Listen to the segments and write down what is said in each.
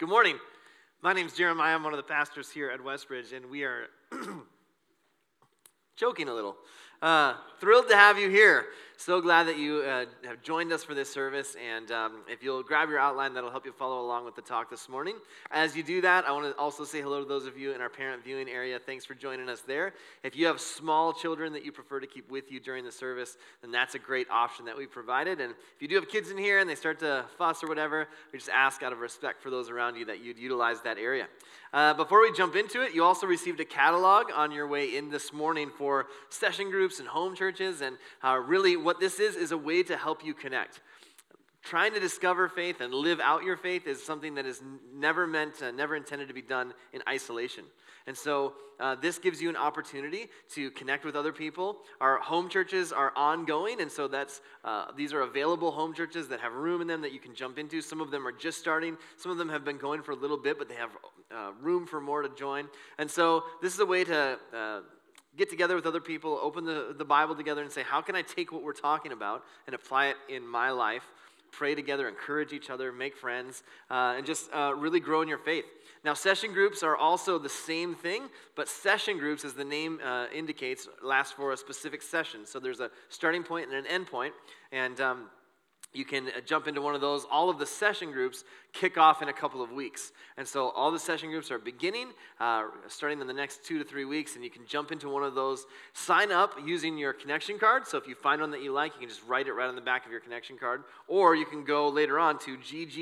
Good morning. My name's Jeremiah. I'm one of the pastors here at Westbridge, and we are joking a little. Thrilled to have you here. So glad that you have joined us for this service, and if you'll grab your outline, that'll help you follow along with the talk this morning. As you do that, I want to also say hello to those of you in our parent viewing area. Thanks for joining us there. If you have small children that you prefer to keep with you during the service, then that's a great option that we provided. And if you do have kids in here and they start to fuss or whatever, we just ask out of respect for those around you that you'd utilize that area. Before we jump into it, you also received a catalog on your way in this morning for session groups and home churches, and really what this is a way to help you connect. Trying to discover faith and live out your faith is something that is never intended to be done in isolation. And so this gives you an opportunity to connect with other people. Our home churches are ongoing, and so these are available home churches that have room in them that you can jump into. Some of them are just starting. Some of them have been going for a little bit, but they have room for more to join. And so this is a way to get together with other people, open the Bible together and say, how can I take what we're talking about and apply it in my life? Pray together, encourage each other, make friends, and just really grow in your faith. Now, session groups are also the same thing, but session groups, as the name indicates, last for a specific session. So there's a starting point and an end point, and you can jump into one of those. All of the session groups kick off in a couple of weeks. And so all the session groups are beginning, starting in the next 2 to 3 weeks, and you can jump into one of those. Sign up using your connection card. So if you find one that you like, you can just write it right on the back of your connection card. Or you can go later on to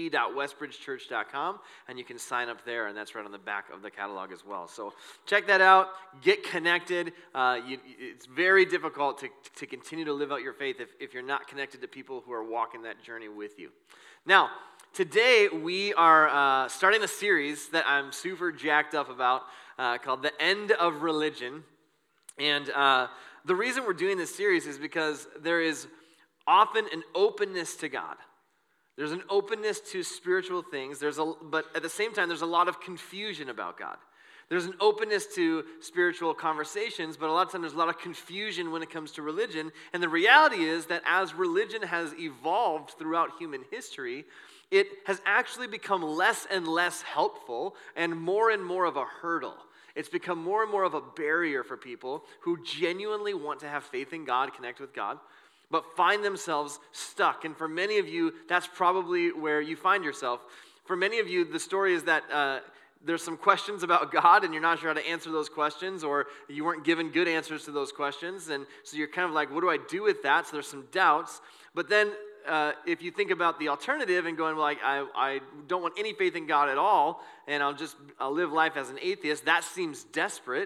gg.westbridgechurch.com, and you can sign up there, and that's right on the back of the catalog as well. So check that out. Get connected. It's very difficult to continue to live out your faith if you're not connected to people who are walking that journey with you. Now, today we are starting a series that I'm super jacked up about called The End of Religion. And the reason we're doing this series is because there is often an openness to God. There's an openness to spiritual things, but at the same time, there's a lot of confusion about God. There's an openness to spiritual conversations, but a lot of times there's a lot of confusion when it comes to religion. And the reality is that as religion has evolved throughout human history, it has actually become less and less helpful and more of a hurdle. It's become more and more of a barrier for people who genuinely want to have faith in God, connect with God, but find themselves stuck. And for many of you, that's probably where you find yourself. For many of you, the story is that there's some questions about God, and you're not sure how to answer those questions, or you weren't given good answers to those questions, and so you're kind of like, what do I do with that? So there's some doubts. But then if you think about the alternative and going, well, I don't want any faith in God at all, and I'll live life as an atheist, that seems desperate.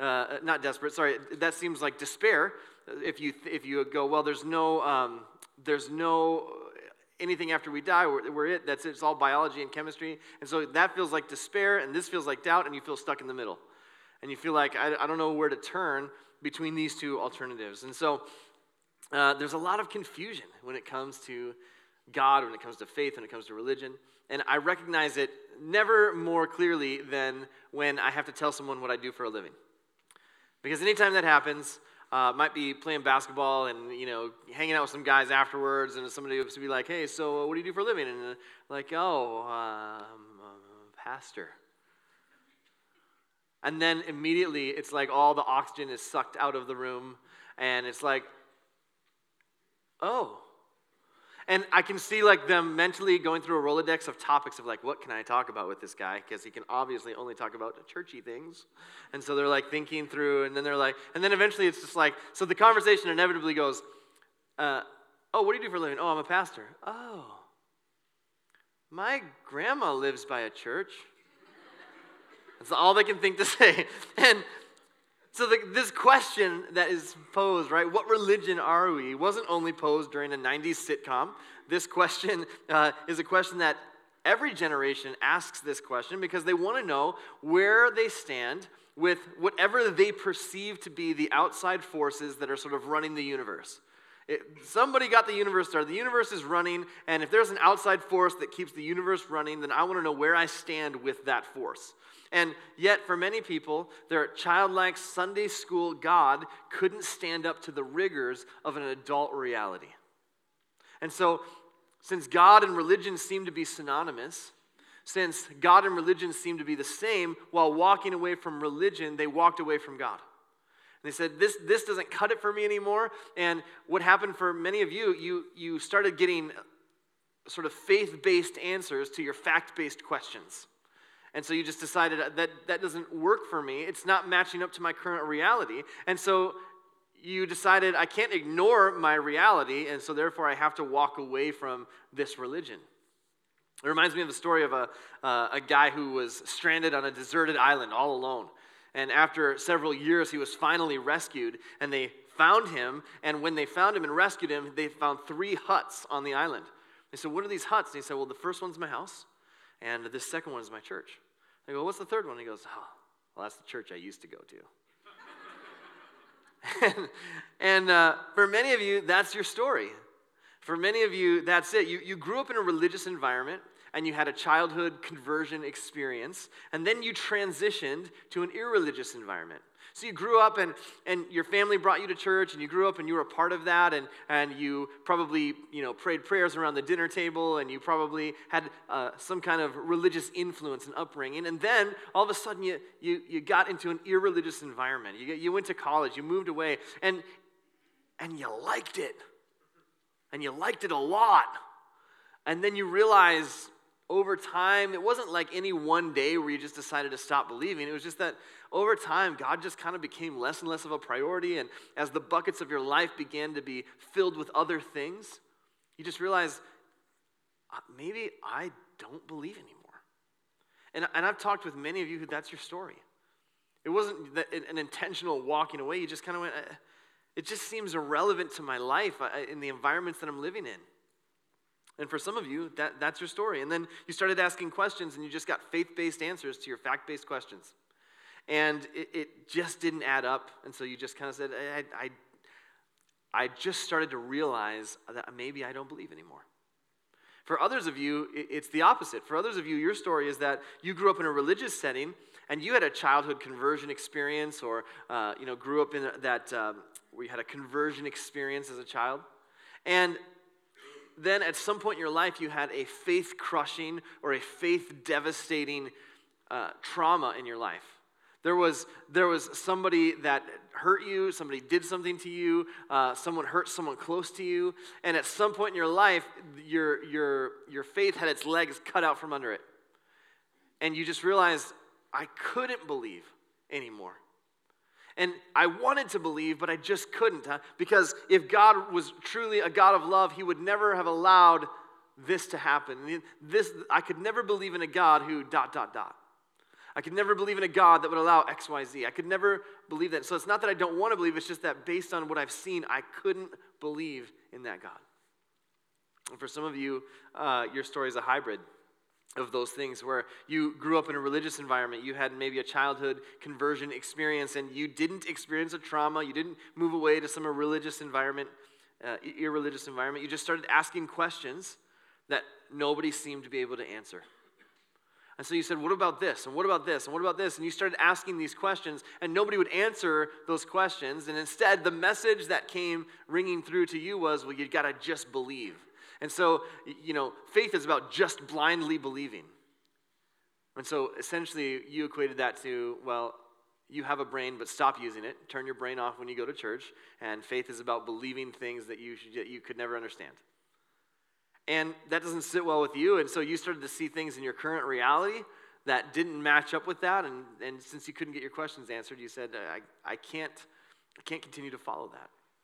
That seems like despair. If you go, well, there's no anything after we die, we're it. That's it. It's all biology and chemistry. And so that feels like despair, and this feels like doubt, and you feel stuck in the middle. And you feel like, I don't know where to turn between these two alternatives. And so there's a lot of confusion when it comes to God, when it comes to faith, when it comes to religion. And I recognize it never more clearly than when I have to tell someone what I do for a living. Because anytime that happens, might be playing basketball and, hanging out with some guys afterwards, and somebody would be like, hey, so what do you do for a living? And like, I'm a pastor. And then immediately it's like all the oxygen is sucked out of the room, and it's like, oh. And I can see like them mentally going through a Rolodex of topics of like, what can I talk about with this guy? Because he can obviously only talk about churchy things. And so they're like thinking through, and then they're like, and then eventually it's just like, so the conversation inevitably goes, what do you do for a living? Oh, I'm a pastor. Oh, my grandma lives by a church. That's all they can think to say. And so this question that is posed, right, what religion are we, wasn't only posed during a 90s sitcom. This question is a question that every generation asks this question because they want to know where they stand with whatever they perceive to be the outside forces that are sort of running the universe. Somebody got the universe started. The universe is running, and if there's an outside force that keeps the universe running, then I want to know where I stand with that force. And yet, for many people, their childlike Sunday school God couldn't stand up to the rigors of an adult reality. And so, since God and religion seem to be synonymous, since God and religion seemed to be the same, while walking away from religion, they walked away from God. And they said, this doesn't cut it for me anymore. And what happened for many of you, you started getting sort of faith-based answers to your fact-based questions. And so you just decided that doesn't work for me. It's not matching up to my current reality. And so you decided, I can't ignore my reality, and so therefore I have to walk away from this religion. It reminds me of the story of a guy who was stranded on a deserted island all alone. And after several years, he was finally rescued, and they found him. And when they found him and rescued him, they found 3 huts on the island. They said, what are these huts? And he said, well, the first one's my house, and the second one is my church. They go, what's the third one? And he goes, oh, well, that's the church I used to go to. and for many of you, that's your story. For many of you, that's it. You grew up in a religious environment, and you had a childhood conversion experience, and then you transitioned to an irreligious environment. So you grew up, and your family brought you to church, and you grew up, and you were a part of that, and you probably, prayed prayers around the dinner table, and you probably had some kind of religious influence and upbringing, and then all of a sudden you got into an irreligious environment. You went to college, you moved away, and you liked it, and you liked it a lot, and then you realize over time, it wasn't like any one day where you just decided to stop believing. It was just that over time, God just kind of became less and less of a priority. And as the buckets of your life began to be filled with other things, you just realized, maybe I don't believe anymore. And I've talked with many of you who that's your story. It wasn't an intentional walking away. You just kind of went, it just seems irrelevant to my life in the environments that I'm living in. And for some of you, that's your story. And then you started asking questions, and you just got faith-based answers to your fact-based questions. And it just didn't add up. And so you just kind of said, I just started to realize that maybe I don't believe anymore. For others of you, it's the opposite. For others of you, your story is that you grew up in a religious setting, and you had a childhood conversion experience, or grew up in that where you had a conversion experience as a child. And then at some point in your life, you had a faith-crushing or a faith-devastating trauma in your life. There was somebody that hurt you, somebody did something to you, someone hurt someone close to you, and at some point in your life, your faith had its legs cut out from under it. And you just realized, I couldn't believe anymore. And I wanted to believe, but I just couldn't, because if God was truly a God of love, he would never have allowed this to happen. I could never believe in a God who ... I could never believe in a God that would allow X, Y, Z. I could never believe that. So it's not that I don't want to believe, it's just that based on what I've seen, I couldn't believe in that God. And for some of you, your story is a hybrid of those things, where you grew up in a religious environment, you had maybe a childhood conversion experience, and you didn't experience a trauma, you didn't move away to some irreligious environment, you just started asking questions that nobody seemed to be able to answer. And so you said, what about this, and what about this, and what about this, and you started asking these questions, and nobody would answer those questions, and instead the message that came ringing through to you was, well, you gotta just believe. And so, faith is about just blindly believing. And so, essentially, you equated that to, well, you have a brain, but stop using it. Turn your brain off when you go to church. And faith is about believing things that you could never understand. And that doesn't sit well with you. And so you started to see things in your current reality that didn't match up with that. And since you couldn't get your questions answered, you said, I can't continue to follow that.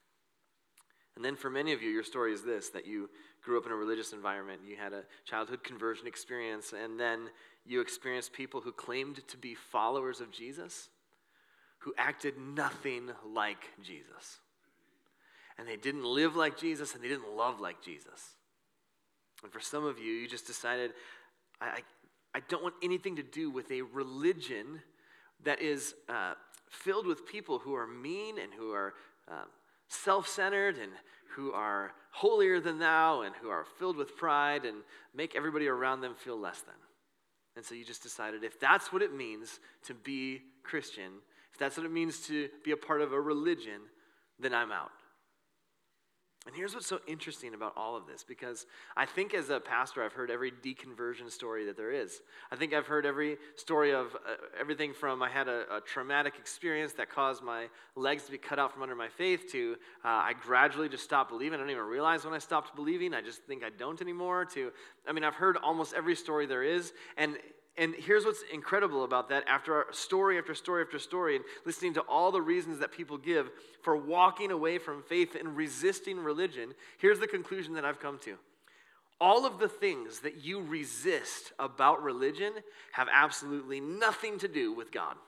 And then for many of you, your story is this, that you grew up in a religious environment, you had a childhood conversion experience, and then you experienced people who claimed to be followers of Jesus, who acted nothing like Jesus. And they didn't live like Jesus, and they didn't love like Jesus. And for some of you, you just decided, I don't want anything to do with a religion that is filled with people who are mean and who are self-centered and who are holier than thou and who are filled with pride and make everybody around them feel less than. And so you just decided, if that's what it means to be Christian, if that's what it means to be a part of a religion, then I'm out. And here's what's so interesting about all of this, because I think as a pastor, I've heard every deconversion story that there is. I think I've heard every story of everything from I had a traumatic experience that caused my legs to be cut out from under my faith to I gradually just stopped believing. I don't even realize when I stopped believing. I just think I don't anymore. I've heard almost every story there is. And here's what's incredible about that. After story after story after story, and listening to all the reasons that people give for walking away from faith and resisting religion, here's the conclusion that I've come to. All of the things that you resist about religion have absolutely nothing to do with God.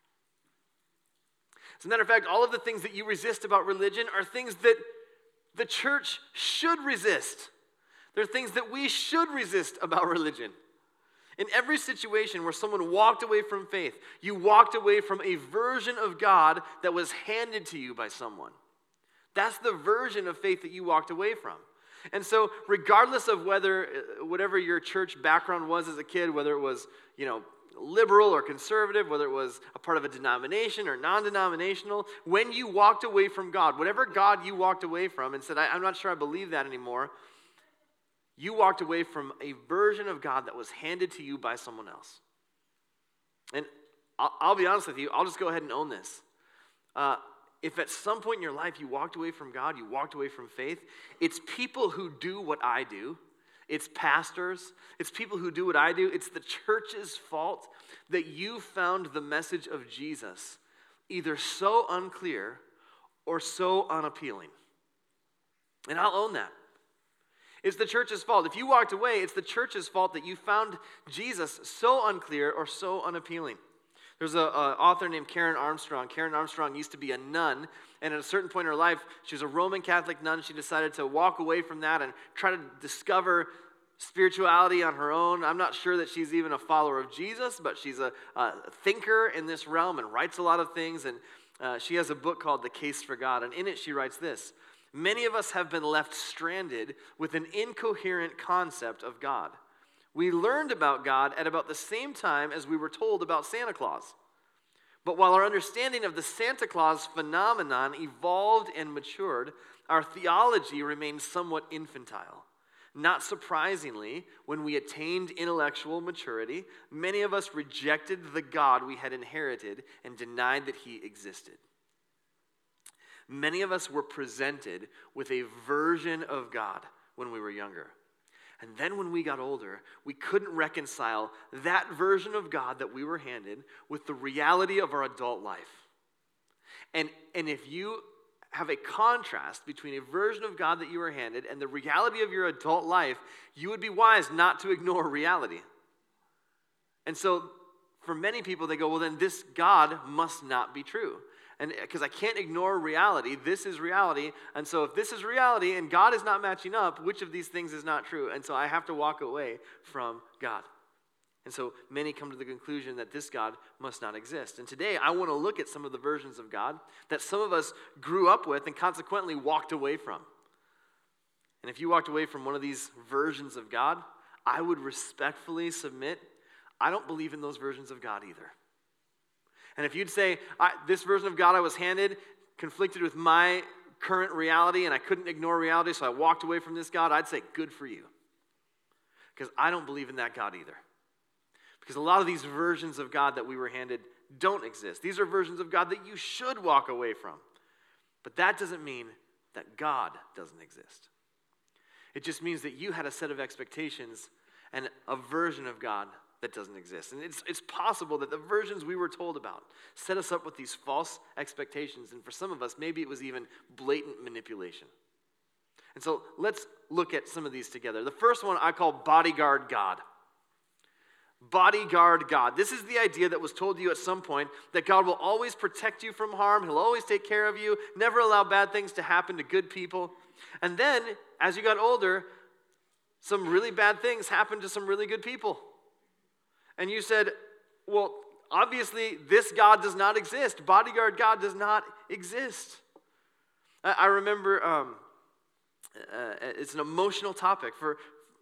As a matter of fact, all of the things that you resist about religion are things that the church should resist. They're things that we should resist about religion. In every situation where someone walked away from faith, you walked away from a version of God that was handed to you by someone. That's the version of faith that you walked away from. And so regardless of whatever your church background was as a kid, whether it was, liberal or conservative, whether it was a part of a denomination or non-denominational, when you walked away from God, whatever God you walked away from and said, I'm not sure I believe that anymore, you walked away from a version of God that was handed to you by someone else. And I'll be honest with you, I'll just go ahead and own this. If at some point in your life you walked away from God, you walked away from faith, it's people who do what I do. It's pastors. It's people who do what I do. It's the church's fault that you found the message of Jesus either so unclear or so unappealing. And I'll own that. It's the church's fault. If you walked away, it's the church's fault that you found Jesus so unclear or so unappealing. There's an author named Karen Armstrong. Karen Armstrong used to be a nun, and at a certain point in her life, she was a Roman Catholic nun. She decided to walk away from that and try to discover spirituality on her own. I'm not sure that she's even a follower of Jesus, but she's a thinker in this realm and writes a lot of things, and she has a book called The Case for God, and in it she writes this: many of us have been left stranded with an incoherent concept of God. We learned about God at about the same time as we were told about Santa Claus. But while our understanding of the Santa Claus phenomenon evolved and matured, our theology remained somewhat infantile. Not surprisingly, when we attained intellectual maturity, many of us rejected the God we had inherited and denied that he existed. Many of us were presented with a version of God when we were younger. And then when we got older, we couldn't reconcile that version of God that we were handed with the reality of our adult life. And if you have a contrast between a version of God that you were handed and the reality of your adult life, you would be wise not to ignore reality. And so for many people, they go, well, then this God must not be true. And because I can't ignore reality, this is reality. And so if this is reality and God is not matching up, which of these things is not true? And so I have to walk away from God. And so many come to the conclusion that this God must not exist. And today I want to look at some of the versions of God that some of us grew up with and consequently walked away from. And if you walked away from one of these versions of God, I would respectfully submit, I don't believe in those versions of God either. And if you'd say, this version of God I was handed conflicted with my current reality and I couldn't ignore reality, so I walked away from this God, I'd say, good for you. Because I don't believe in that God either. Because a lot of these versions of God that we were handed don't exist. These are versions of God that you should walk away from. But that doesn't mean that God doesn't exist. It just means that you had a set of expectations and a version of God that doesn't exist. And it's possible that the versions we were told about set us up with these false expectations. And for some of us, maybe it was even blatant manipulation. And so let's look at some of these together. The first one I call bodyguard God. Bodyguard God. This is the idea that was told to you at some point, that God will always protect you from harm. He'll always take care of you, never allow bad things to happen to good people. And then, as you got older, some really bad things happened to some really good people. And you said, well, obviously this God does not exist. Bodyguard God does not exist. I remember it's an emotional topic for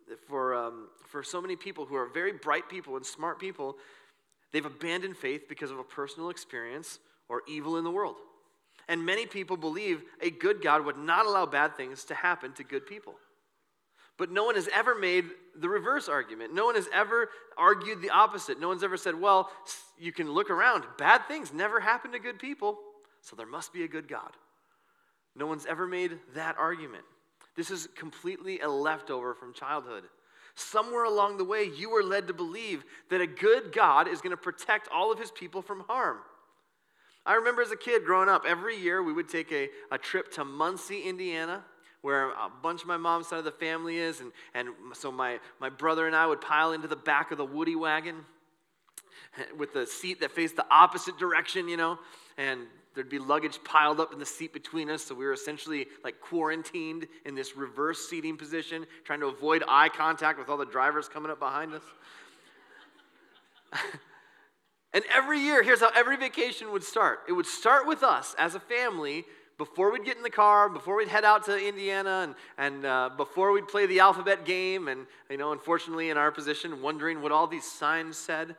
so many people who are very bright people and smart people. They've abandoned faith because of a personal experience or evil in the world. And many people believe a good God would not allow bad things to happen to good people. But no one has ever made the reverse argument. No one has ever argued the opposite. No one's ever said, well, you can look around. Bad things never happen to good people, so there must be a good God. No one's ever made that argument. This is completely a leftover from childhood. Somewhere along the way, you were led to believe that a good God is going to protect all of his people from harm. I remember as a kid growing up, every year we would take a trip to Muncie, Indiana, where a bunch of my mom's side of the family is, and so my brother and I would pile into the back of the Woody wagon with the seat that faced the opposite direction, and there'd be luggage piled up in the seat between us, so we were essentially like quarantined in this reverse seating position, trying to avoid eye contact with all the drivers coming up behind us. And every year, here's how every vacation would start. It would start with us as a family before we'd get in the car, before we'd head out to Indiana, and before we'd play the alphabet game, and unfortunately in our position, wondering what all these signs said.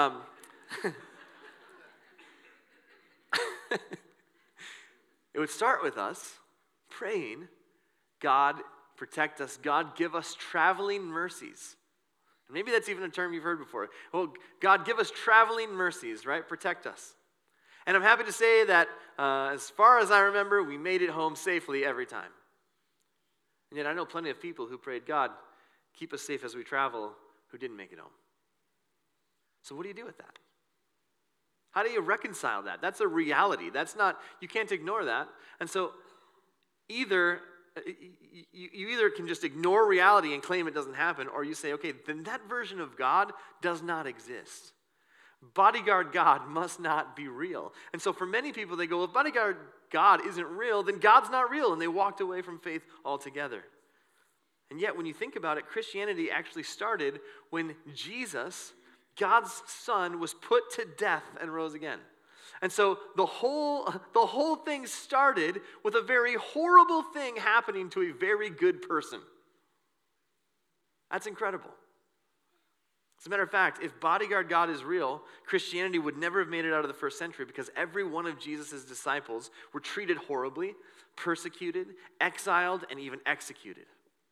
It would start with us praying, God protect us, God give us traveling mercies. Maybe that's even a term you've heard before. Well, God give us traveling mercies, right? Protect us. And I'm happy to say that as far as I remember, we made it home safely every time. And yet I know plenty of people who prayed, God, keep us safe as we travel, who didn't make it home. So what do you do with that? How do you reconcile that? That's a reality. You can't ignore that. And so you either can just ignore reality and claim it doesn't happen, or you say, okay, then that version of God does not exist. Bodyguard God must not be real. And so for many people, they go, well, if bodyguard God isn't real, then God's not real, and they walked away from faith altogether. And yet, when you think about it, Christianity actually started when Jesus, God's Son, was put to death and rose again. And so the whole thing started with a very horrible thing happening to a very good person. That's incredible. As a matter of fact, if bodyguard God is real, Christianity would never have made it out of the first century, because every one of Jesus' disciples were treated horribly, persecuted, exiled, and even executed.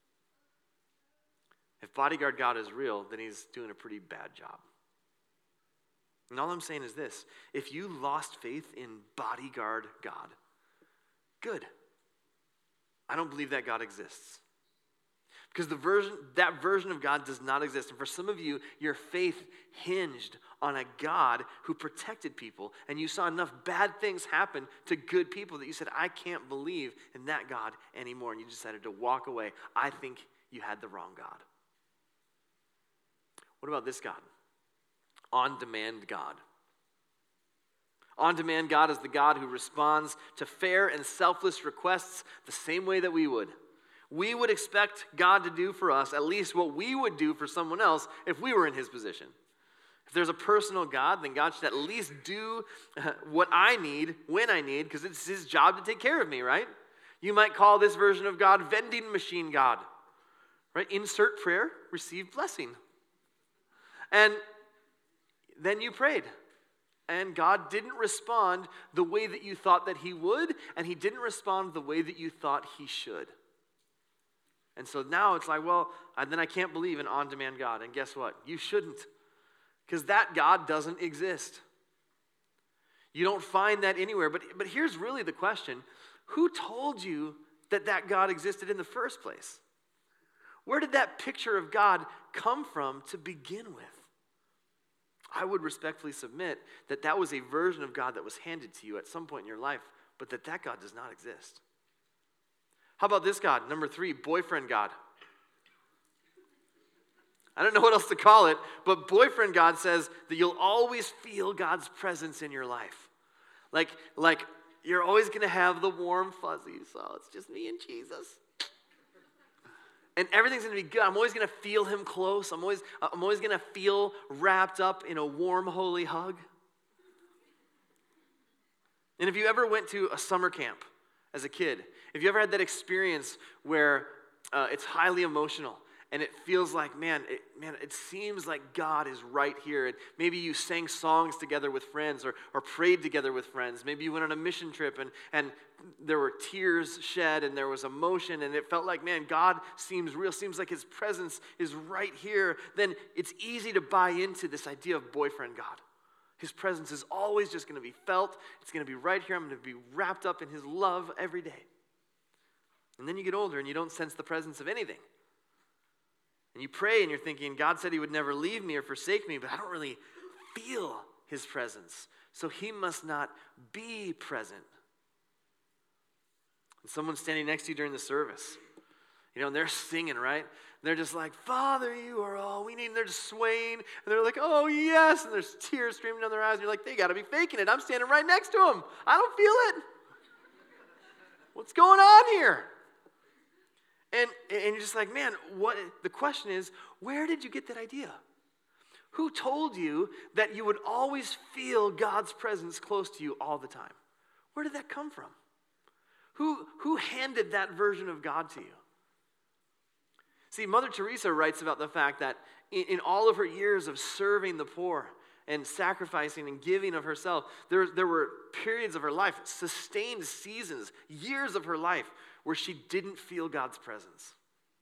If bodyguard God is real, then he's doing a pretty bad job. And all I'm saying is this: if you lost faith in bodyguard God, good. I don't believe that God exists. Because that version of God does not exist. And for some of you, your faith hinged on a God who protected people, and you saw enough bad things happen to good people that you said, I can't believe in that God anymore, and you decided to walk away. I think you had the wrong God. What about this God? On-demand God. On-demand God is the God who responds to fair and selfless requests the same way that we would. We would expect God to do for us at least what we would do for someone else if we were in his position. If there's a personal God, then God should at least do what I need when I need, because it's his job to take care of me, right? You might call this version of God vending machine God, right? Insert prayer, receive blessing. And then you prayed, and God didn't respond the way that you thought that he would, and he didn't respond the way that you thought he should. And so now it's like, well, then I can't believe in on-demand God. And guess what? You shouldn't, because that God doesn't exist. You don't find that anywhere. But here's really the question. Who told you that God existed in the first place? Where did that picture of God come from to begin with? I would respectfully submit that was a version of God that was handed to you at some point in your life, but that God does not exist. How about this God? Number 3, boyfriend God. I don't know what else to call it, but boyfriend God says that you'll always feel God's presence in your life. Like you're always going to have the warm fuzzies. Oh, it's just me and Jesus. And everything's going to be good. I'm always going to feel him close. I'm always going to feel wrapped up in a warm, holy hug. And if you ever went to a summer camp as a kid, if you ever had that experience where it's highly emotional and it feels like, man, it seems like God is right here. And maybe you sang songs together with friends or prayed together with friends. Maybe you went on a mission trip and there were tears shed and there was emotion and it felt like, man, God seems real, seems like his presence is right here. Then it's easy to buy into this idea of boyfriend God. His presence is always just going to be felt. It's going to be right here. I'm going to be wrapped up in his love every day. And then you get older and you don't sense the presence of anything. And you pray and you're thinking, God said he would never leave me or forsake me, but I don't really feel his presence. So he must not be present. And someone's standing next to you during the service. And they're singing, right? They're just like, Father, you are all we need. And they're just swaying. And they're like, oh, yes. And there's tears streaming down their eyes. And you're like, they got to be faking it. I'm standing right next to them. I don't feel it. What's going on here? And you're just like, man, the question is, where did you get that idea? Who told you that you would always feel God's presence close to you all the time? Where did that come from? Who handed that version of God to you? See, Mother Teresa writes about the fact that in all of her years of serving the poor and sacrificing and giving of herself, there were periods of her life, sustained seasons, years of her life, where she didn't feel God's presence.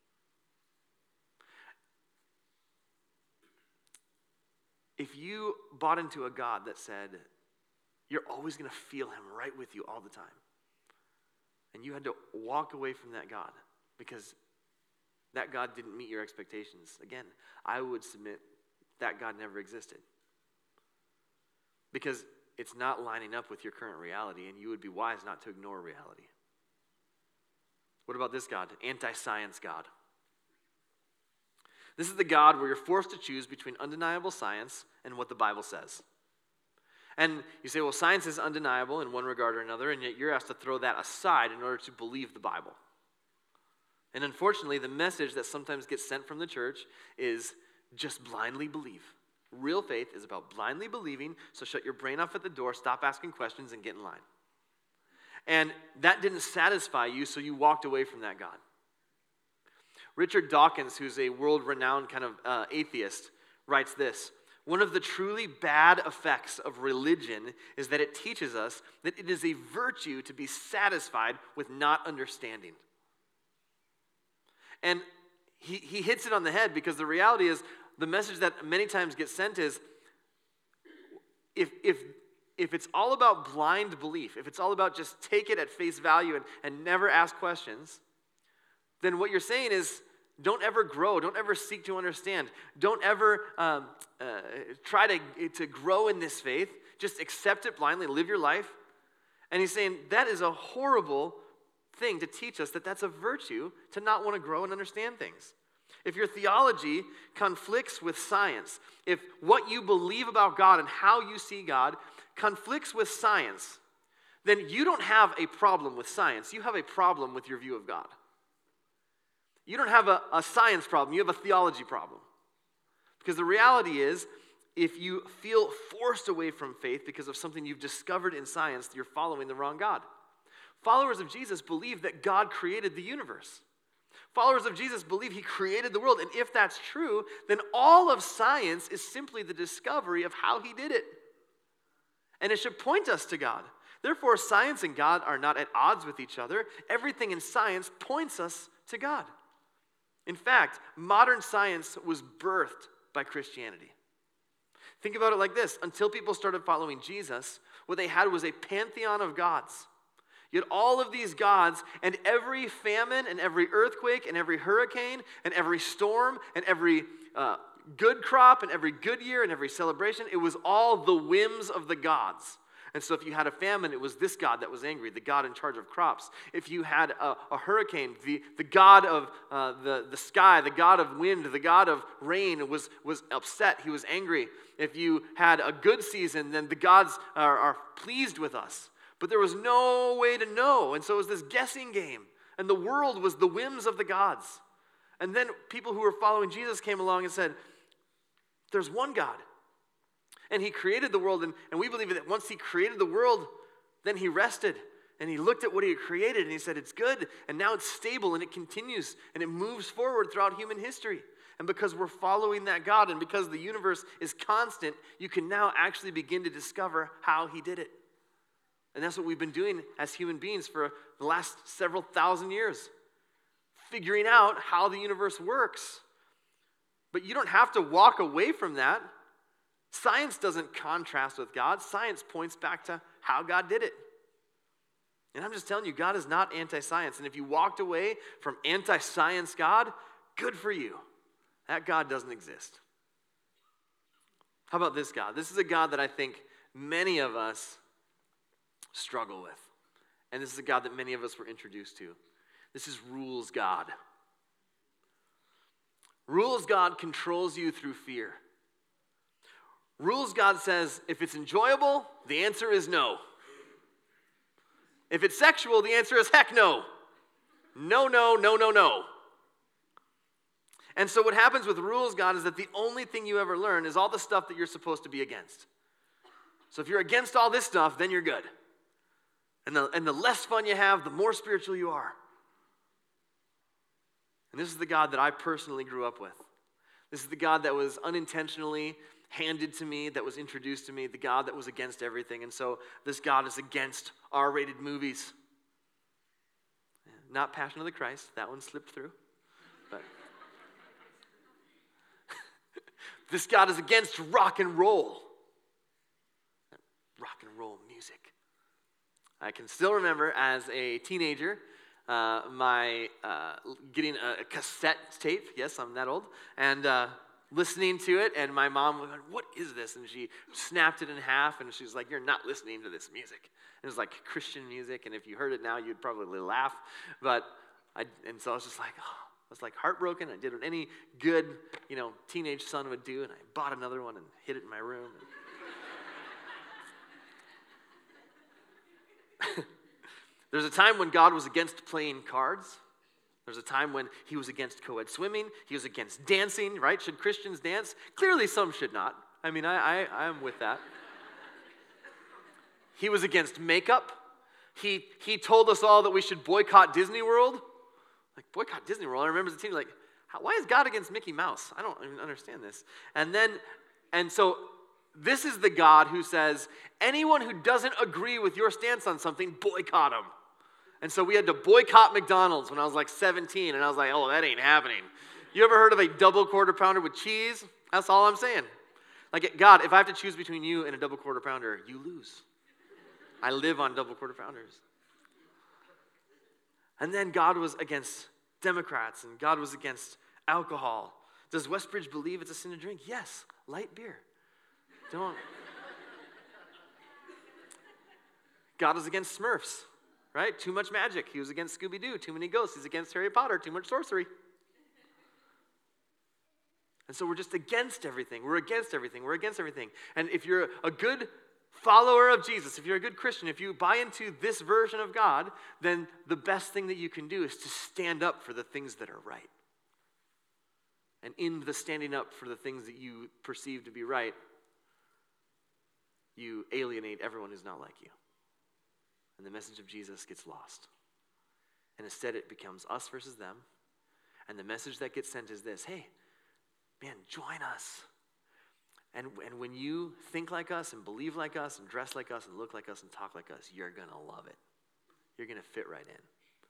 If you bought into a God that said, you're always going to feel him right with you all the time, and you had to walk away from that God because that God didn't meet your expectations, again, I would submit that God never existed. Because it's not lining up with your current reality, and you would be wise not to ignore reality. What about this God? Anti-science God. This is the God where you're forced to choose between undeniable science and what the Bible says. And you say, well, science is undeniable in one regard or another, and yet you're asked to throw that aside in order to believe the Bible. And unfortunately, the message that sometimes gets sent from the church is just blindly believe. Real faith is about blindly believing, so shut your brain off at the door, stop asking questions, and get in line. And that didn't satisfy you, so you walked away from that God. Richard Dawkins, who's a world-renowned kind of atheist, writes this: one of the truly bad effects of religion is that it teaches us that it is a virtue to be satisfied with not understanding. And he hits it on the head, because the reality is the message that many times gets sent is if it's all about blind belief, if it's all about just take it at face value and never ask questions, then what you're saying is don't ever grow, don't ever seek to understand, don't ever try to grow in this faith, just accept it blindly, live your life. And he's saying that is a horrible thing to teach us, that's a virtue to not want to grow and understand things. If your theology conflicts with science, if what you believe about God and how you see God conflicts with science, then you don't have a problem with science. You have a problem with your view of God. You don't have a science problem. You have a theology problem. Because the reality is, if you feel forced away from faith because of something you've discovered in science, you're following the wrong God. Followers of Jesus believe that God created the universe. Followers of Jesus believe he created the world. And if that's true, then all of science is simply the discovery of how he did it. And it should point us to God. Therefore, science and God are not at odds with each other. Everything in science points us to God. In fact, modern science was birthed by Christianity. Think about it like this. Until people started following Jesus, what they had was a pantheon of gods. You had all of these gods, and every famine and every earthquake and every hurricane and every storm and every good crop and every good year and every celebration, it was all the whims of the gods. And so if you had a famine, it was this God that was angry, the God in charge of crops. If you had a hurricane, the God of the sky, the God of wind, the God of rain was upset. He was angry. If you had a good season, then the gods are pleased with us. But there was no way to know, and so it was this guessing game. And the world was the whims of the gods. And then people who were following Jesus came along and said, there's one God. And he created the world, and we believe that once he created the world, then he rested. And he looked at what he had created and he said, it's good, and now it's stable, and it continues, and it moves forward throughout human history. And because we're following that God, and because the universe is constant, you can now actually begin to discover how he did it. And that's what we've been doing as human beings for the last several thousand years, figuring out how the universe works. But you don't have to walk away from that. Science doesn't contrast with God. Science points back to how God did it. And I'm just telling you, God is not anti-science. And if you walked away from anti-science God, good for you. That God doesn't exist. How about this God? This is a God that I think many of us struggle with. And this is a God that many of us were introduced to. This is rules God. Rules God controls you through fear. Rules God says, if it's enjoyable, the answer is no. If it's sexual, the answer is heck no. No, no, no, no, no. And so what happens with rules God is that the only thing you ever learn is all the stuff that you're supposed to be against. So if you're against all this stuff, then you're good. And the less fun you have, the more spiritual you are. And this is the God that I personally grew up with. This is the God that was unintentionally handed to me, that was introduced to me, the God that was against everything. And so this God is against R-rated movies. Not Passion of the Christ. That one slipped through. But this God is against rock and roll. Rock and roll music. I can still remember as a teenager, my getting a cassette tape. Yes, I'm that old. And listening to it, and my mom was like, what is this? And she snapped it in half, and she was like, you're not listening to this music. And it was like Christian music, and if you heard it now, you'd probably laugh. And so I was just like, oh, I was like heartbroken. I did what any good, teenage son would do, and I bought another one and hid it in my room. There's a time when God was against playing cards. There's a time when he was against co-ed swimming. He was against dancing, right? Should Christians dance? Clearly some should not. I mean, I am with that. He was against makeup. He told us all that we should boycott Disney World. Like, boycott Disney World? I remember as a teen, like, why is God against Mickey Mouse? I don't even understand this. And so this is the God who says, anyone who doesn't agree with your stance on something, boycott them. And so we had to boycott McDonald's when I was like 17, and I was like, oh, that ain't happening. You ever heard of a double quarter pounder with cheese? That's all I'm saying. Like, God, if I have to choose between you and a double quarter pounder, you lose. I live on double quarter pounders. And then God was against Democrats, and God was against alcohol. Does Westbridge believe it's a sin to drink? Yes, light beer. Don't. God is against Smurfs. Right? Too much magic. He was against Scooby-Doo. Too many ghosts. He's against Harry Potter. Too much sorcery. And so we're just against everything. We're against everything. We're against everything. And if you're a good follower of Jesus, if you're a good Christian, if you buy into this version of God, then the best thing that you can do is to stand up for the things that are right. And in the standing up for the things that you perceive to be right, you alienate everyone who's not like you. And the message of Jesus gets lost. And instead it becomes us versus them. And the message that gets sent is this: hey, man, join us. And when you think like us and believe like us and dress like us and look like us and talk like us, you're going to love it. You're going to fit right in.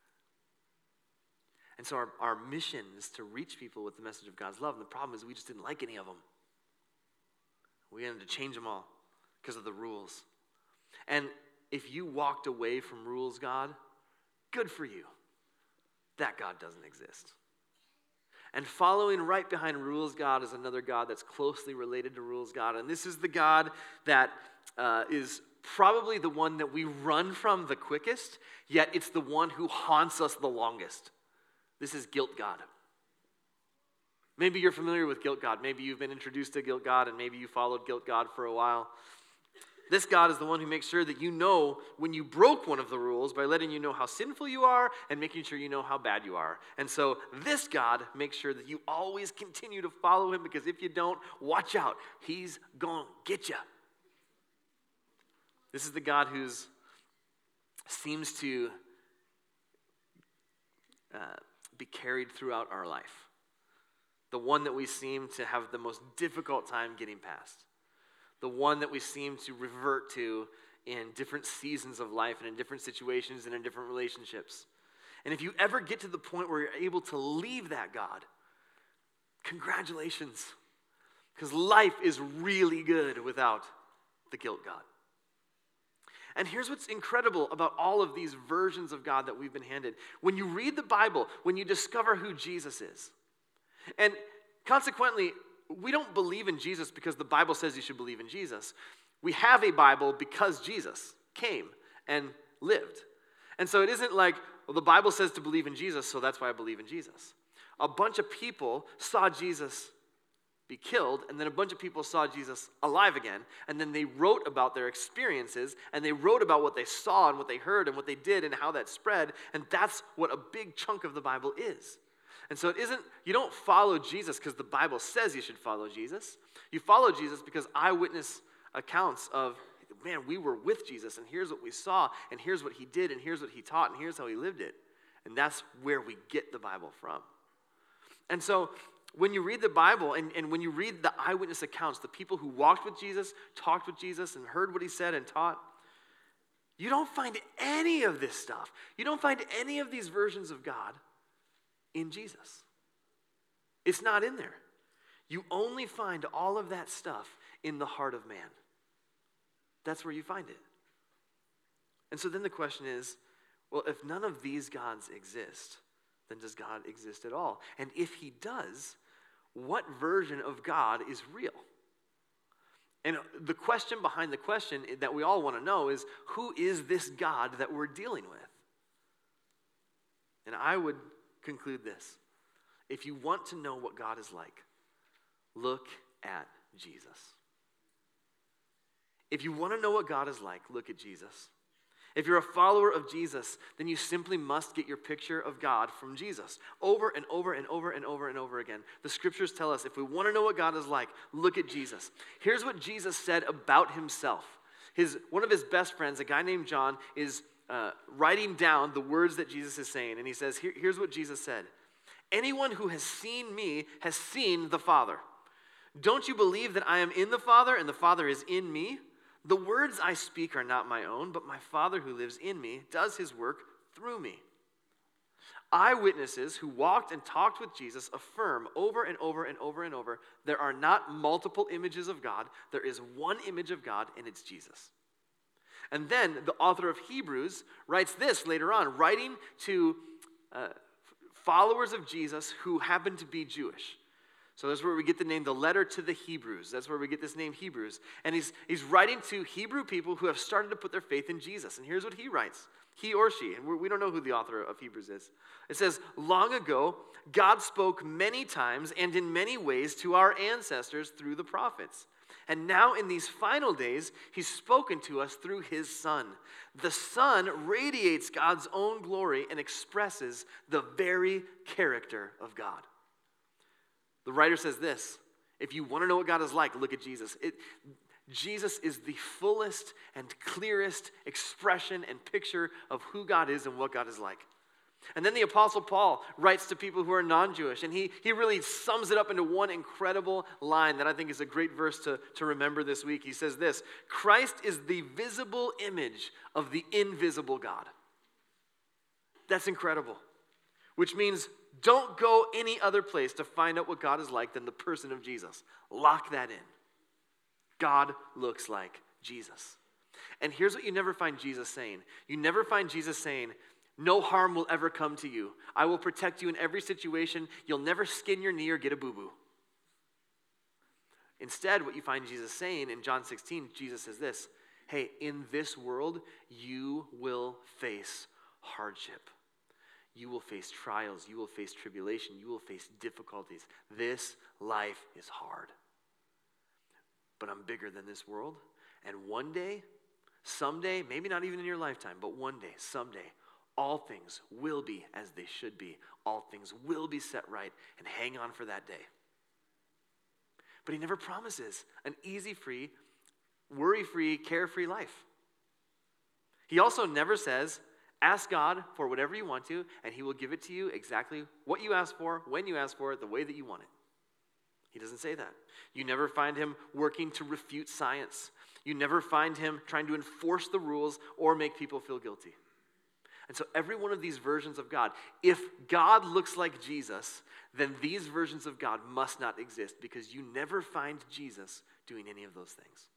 And so our mission is to reach people with the message of God's love. And the problem is we just didn't like any of them. We wanted to change them all because of the rules. And if you walked away from rules God, good for you. That God doesn't exist. And following right behind rules God is another God that's closely related to rules God. And this is the God that is probably the one that we run from the quickest, yet it's the one who haunts us the longest. This is guilt God. Maybe you're familiar with guilt God. Maybe you've been introduced to guilt God, and maybe you followed guilt God for a while. This God is the one who makes sure that you know when you broke one of the rules by letting you know how sinful you are and making sure you know how bad you are. And so this God makes sure that you always continue to follow him, because if you don't, watch out. He's going to get you. This is the God who's seems to be carried throughout our life. The one that we seem to have the most difficult time getting past. The one that we seem to revert to in different seasons of life and in different situations and in different relationships. And if you ever get to the point where you're able to leave that God, congratulations. Because life is really good without the guilt God. And here's what's incredible about all of these versions of God that we've been handed. When you read the Bible, when you discover who Jesus is, and consequently, we don't believe in Jesus because the Bible says you should believe in Jesus. We have a Bible because Jesus came and lived. And so it isn't like, well, the Bible says to believe in Jesus, so that's why I believe in Jesus. A bunch of people saw Jesus be killed, and then a bunch of people saw Jesus alive again, and then they wrote about their experiences, and they wrote about what they saw and what they heard and what they did and how that spread, and that's what a big chunk of the Bible is. And so it isn't, you don't follow Jesus because the Bible says you should follow Jesus. You follow Jesus because eyewitness accounts of, man, we were with Jesus, and here's what we saw, and here's what he did, and here's what he taught, and here's how he lived it. And that's where we get the Bible from. And so when you read the Bible and when you read the eyewitness accounts, the people who walked with Jesus, talked with Jesus, and heard what he said and taught, you don't find any of this stuff. You don't find any of these versions of God in Jesus. It's not in there. You only find all of that stuff in the heart of man. That's where you find it. And so then the question is, well, if none of these gods exist, then does God exist at all? And if he does, what version of God is real? And the question behind the question that we all want to know is, who is this God that we're dealing with? And I would conclude this. If you want to know what God is like, look at Jesus. If you want to know what God is like, look at Jesus. If you're a follower of Jesus, then you simply must get your picture of God from Jesus. Over and over and over and over and over again. The scriptures tell us if we want to know what God is like, look at Jesus. Here's what Jesus said about himself. One of his best friends, a guy named John, is writing down the words that Jesus is saying. And he says, here's what Jesus said. Anyone who has seen me has seen the Father. Don't you believe that I am in the Father and the Father is in me? The words I speak are not my own, but my Father who lives in me does his work through me. Eyewitnesses who walked and talked with Jesus affirm over and over and over and over, there are not multiple images of God, there is one image of God, and it's Jesus. And then the author of Hebrews writes this later on, writing to followers of Jesus who happen to be Jewish. So that's where we get the name, the letter to the Hebrews. That's where we get this name, Hebrews. And he's writing to Hebrew people who have started to put their faith in Jesus. And here's what he writes, he or she, and we don't know who the author of Hebrews is. It says, long ago, God spoke many times and in many ways to our ancestors through the prophets. And now in these final days, he's spoken to us through his Son. The Son radiates God's own glory and expresses the very character of God. The writer says this, if you want to know what God is like, look at Jesus. Jesus is the fullest and clearest expression and picture of who God is and what God is like. And then the Apostle Paul writes to people who are non-Jewish, and he really sums it up into one incredible line that I think is a great verse to remember this week. He says this, Christ is the visible image of the invisible God. That's incredible, which means don't go any other place to find out what God is like than the person of Jesus. Lock that in. God looks like Jesus. And here's what you never find Jesus saying. You never find Jesus saying, no harm will ever come to you. I will protect you in every situation. You'll never skin your knee or get a boo-boo. Instead, what you find Jesus saying in John 16, Jesus says this, hey, in this world, you will face hardship. You will face trials. You will face tribulation. You will face difficulties. This life is hard. But I'm bigger than this world. And one day, someday, maybe not even in your lifetime, but one day, someday, all things will be as they should be. All things will be set right, and hang on for that day. But he never promises an easy-free, worry-free, carefree life. He also never says, ask God for whatever you want to, and he will give it to you exactly what you ask for, when you ask for it, the way that you want it. He doesn't say that. You never find him working to refute science. You never find him trying to enforce the rules or make people feel guilty. And so every one of these versions of God, if God looks like Jesus, then these versions of God must not exist, because you never find Jesus doing any of those things.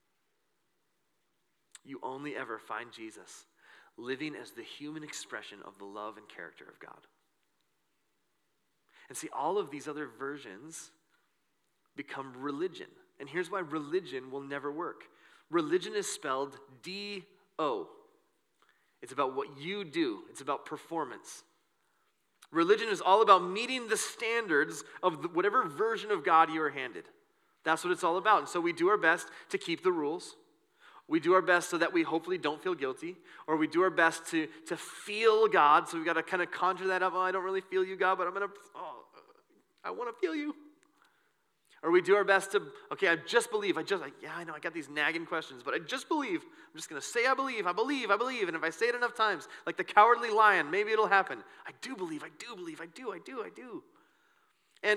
You only ever find Jesus living as the human expression of the love and character of God. And see, all of these other versions become religion. And here's why religion will never work. Religion is spelled D-O. It's about what you do. It's about performance. Religion is all about meeting the standards of whatever version of God you are handed. That's what it's all about. And so we do our best to keep the rules. We do our best so that we hopefully don't feel guilty, or we do our best to feel God. So we've got to kind of conjure that up. Oh, I don't really feel you, God, but I want to feel you. Or we do our best to, okay, I know I got these nagging questions, but I just believe. I'm just going to say I believe. And if I say it enough times, like the cowardly lion, maybe it'll happen. I do believe. I do. And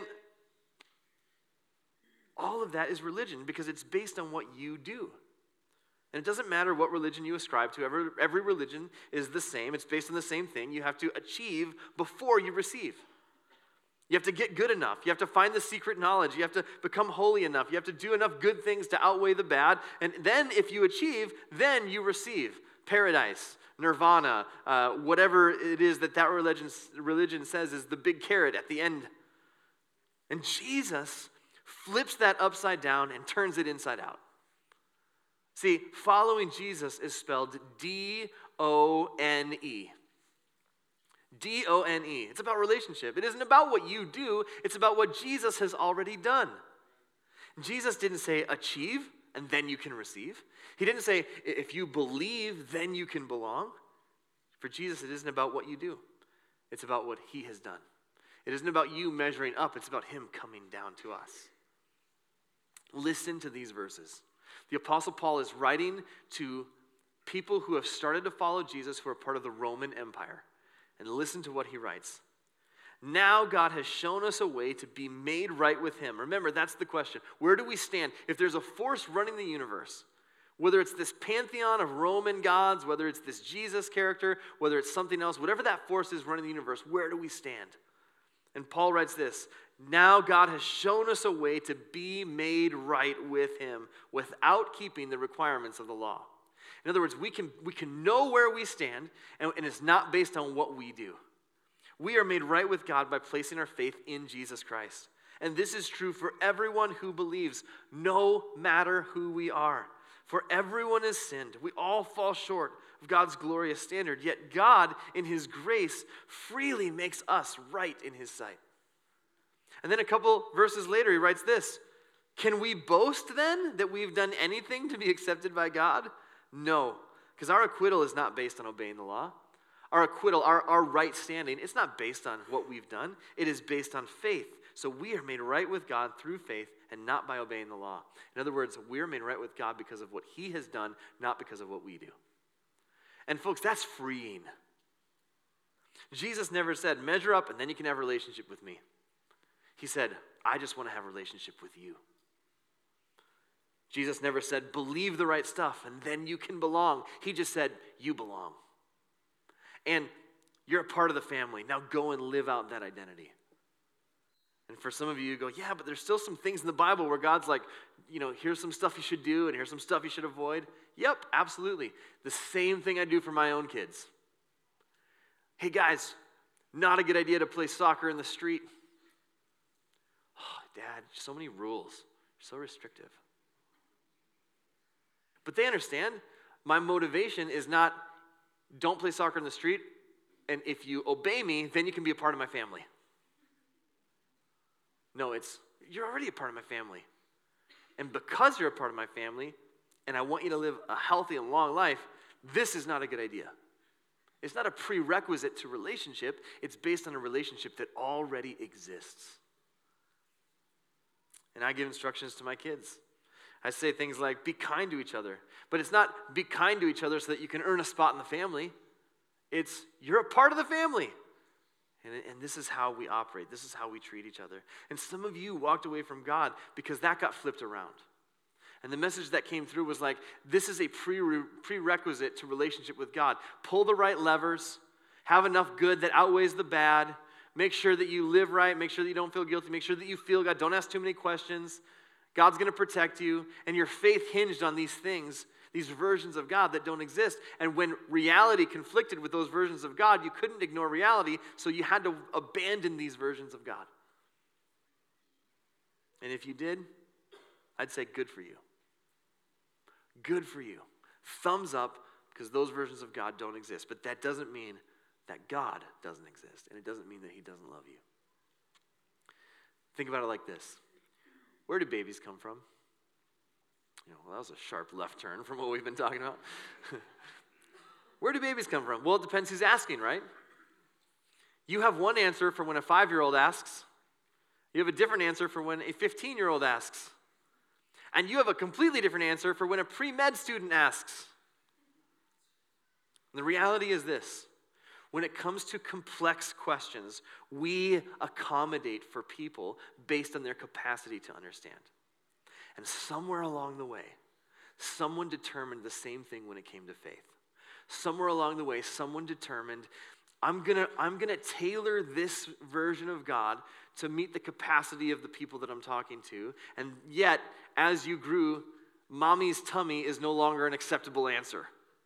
all of that is religion, because it's based on what you do. And it doesn't matter what religion you ascribe to. Every religion is the same. It's based on the same thing. You have to achieve before you receive. You have to get good enough. You have to find the secret knowledge. You have to become holy enough. You have to do enough good things to outweigh the bad. And then if you achieve, then you receive paradise, nirvana, whatever it is that religion says is the big carrot at the end. And Jesus flips that upside down and turns it inside out. See, following Jesus is spelled D-O-N-E. D-O-N-E. It's about relationship. It isn't about what you do. It's about what Jesus has already done. Jesus didn't say achieve and then you can receive. He didn't say if you believe, then you can belong. For Jesus, it isn't about what you do. It's about what he has done. It isn't about you measuring up. It's about him coming down to us. Listen to these verses. The Apostle Paul is writing to people who have started to follow Jesus, who are part of the Roman Empire. And listen to what he writes. Now God has shown us a way to be made right with him. Remember, that's the question. Where do we stand? If there's a force running the universe, whether it's this pantheon of Roman gods, whether it's this Jesus character, whether it's something else, whatever that force is running the universe, where do we stand? And Paul writes this: now God has shown us a way to be made right with him without keeping the requirements of the law. In other words, we can know where we stand, and it's not based on what we do. We are made right with God by placing our faith in Jesus Christ. And this is true for everyone who believes, no matter who we are. For everyone has sinned. We all fall short of God's glorious standard. Yet God, in his grace, freely makes us right in his sight. And then a couple verses later, he writes this: can we boast then that we've done anything to be accepted by God? No, because our acquittal is not based on obeying the law. Our acquittal, our right standing, it's not based on what we've done. It is based on faith. So we are made right with God through faith and not by obeying the law. In other words, we're made right with God because of what he has done, not because of what we do. And folks, that's freeing. Jesus never said, measure up and then you can have a relationship with me. He said, I just want to have a relationship with you. Jesus never said, believe the right stuff and then you can belong. He just said, you belong. And you're a part of the family. Now go and live out that identity. And for some of you go, yeah, but there's still some things in the Bible where God's like, here's some stuff you should do and here's some stuff you should avoid. Yep, absolutely. The same thing I do for my own kids. Hey guys, not a good idea to play soccer in the street. Oh, Dad, so many rules. So restrictive. But they understand my motivation is not don't play soccer in the street, and if you obey me, then you can be a part of my family. No, it's you're already a part of my family. And because you're a part of my family, and I want you to live a healthy and long life, this is not a good idea. It's not a prerequisite to relationship. It's based on a relationship that already exists. And I give instructions to my kids. I say things like, be kind to each other. But it's not be kind to each other so that you can earn a spot in the family. It's you're a part of the family. And this is how we operate. This is how we treat each other. And some of you walked away from God because that got flipped around. And the message that came through was like, this is a prerequisite to relationship with God. Pull the right levers. Have enough good that outweighs the bad. Make sure that you live right. Make sure that you don't feel guilty. Make sure that you feel God. Don't ask too many questions. God's going to protect you. And your faith hinged on these things, these versions of God that don't exist. And when reality conflicted with those versions of God, you couldn't ignore reality, so you had to abandon these versions of God. And if you did, I'd say good for you. Good for you. Thumbs up, because those versions of God don't exist. But that doesn't mean that God doesn't exist, and it doesn't mean that he doesn't love you. Think about it like this. Where do babies come from? Well, that was a sharp left turn from what we've been talking about. Where do babies come from? Well, it depends who's asking, right? You have one answer for when a 5-year-old asks. You have a different answer for when a 15-year-old asks. And you have a completely different answer for when a pre-med student asks. And the reality is this. When it comes to complex questions, we accommodate for people based on their capacity to understand. And somewhere along the way, someone determined the same thing when it came to faith. Somewhere along the way, someone determined, I'm gonna tailor this version of God to meet the capacity of the people that I'm talking to. And yet, as you grew, mommy's tummy is no longer an acceptable answer.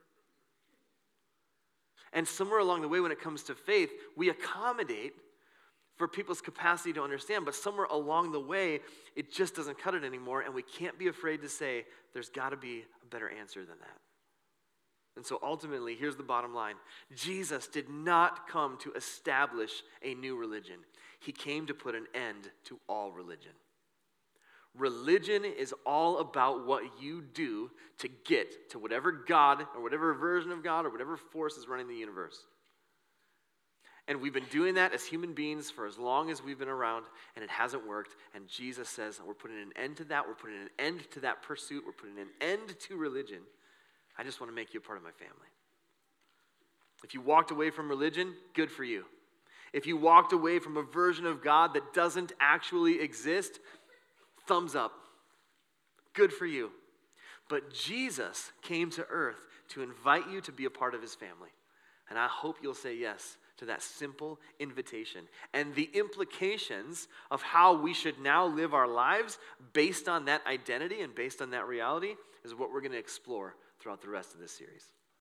And somewhere along the way, when it comes to faith, we accommodate for people's capacity to understand, but somewhere along the way, it just doesn't cut it anymore, and we can't be afraid to say, there's got to be a better answer than that. And so ultimately, here's the bottom line. Jesus did not come to establish a new religion. He came to put an end to all religion. Religion is all about what you do to get to whatever God or whatever version of God or whatever force is running the universe. And we've been doing that as human beings for as long as we've been around, and it hasn't worked. And Jesus says, we're putting an end to that. We're putting an end to that pursuit. We're putting an end to religion. I just want to make you a part of my family. If you walked away from religion, good for you. If you walked away from a version of God that doesn't actually exist, thumbs up. Good for you. But Jesus came to earth to invite you to be a part of his family. And I hope you'll say yes to that simple invitation. And the implications of how we should now live our lives based on that identity and based on that reality is what we're going to explore throughout the rest of this series.